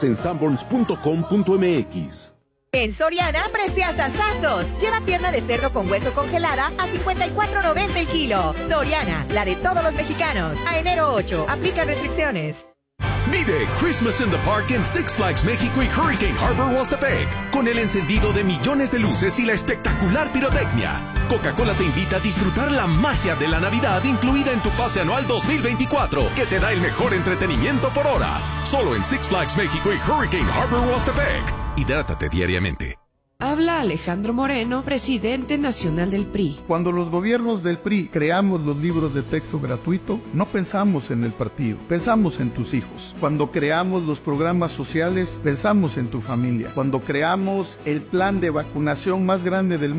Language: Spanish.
En sanborns.com.mx. En Soriana, preciosasazos. Lleva pierna de cerdo con hueso congelada a $54.90 el kilo. Soriana, la de todos los mexicanos. A enero 8, aplica restricciones. Vive Christmas in the Park en Six Flags México y Hurricane Harbor Huastepec, con el encendido de millones de luces y la espectacular pirotecnia. Coca-Cola te invita a disfrutar la magia de la Navidad incluida en tu pase anual 2024, que te da el mejor entretenimiento por hora. Solo en Six Flags México y Hurricane Harbor Huastepec. Hidrátate diariamente. Habla Alejandro Moreno, presidente nacional del PRI. Cuando los gobiernos del PRI creamos los libros de texto gratuito, no pensamos en el partido, pensamos en tus hijos. Cuando creamos los programas sociales, pensamos en tu familia. Cuando creamos el plan de vacunación más grande del mundo,